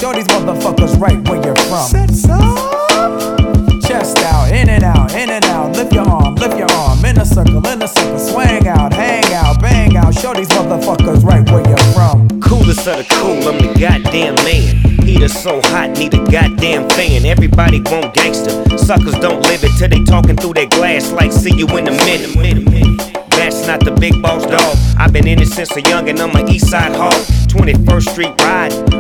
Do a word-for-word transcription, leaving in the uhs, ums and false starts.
show these motherfuckers right where you're from. Chest out, in and out, in and out. Lift your arm, lift your arm. In a circle, in a circle. Swing out, hang out, bang out. Show these motherfuckers right where you're from. Coolest of the cool, I'm the goddamn man. Heater so hot, need a goddamn fan. Everybody want gangster. Suckers don't live it till they talking through their glass like see you in a minute. That's not the big boss dog. I've been in it since a young and I'm a east side hog. twenty-first Street ride,